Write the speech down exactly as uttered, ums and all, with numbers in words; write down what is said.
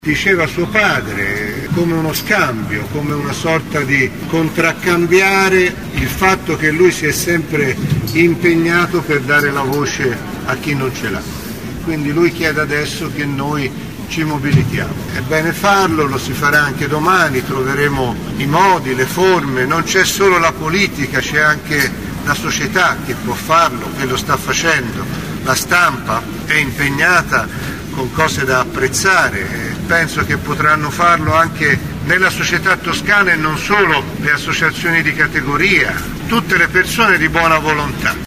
Diceva suo padre, come uno scambio, come una sorta di contraccambiare il fatto che lui si è sempre impegnato per dare la voce a chi non ce l'ha. Quindi lui chiede adesso che noi ci mobilitiamo. È bene farlo, lo si farà anche domani, troveremo i modi, le forme, non c'è solo la politica, c'è anche la società che può farlo, che lo sta facendo, la stampa è impegnata con cose da apprezzare. Penso che potranno farlo anche nella società toscana e non solo le associazioni di categoria, tutte le persone di buona volontà.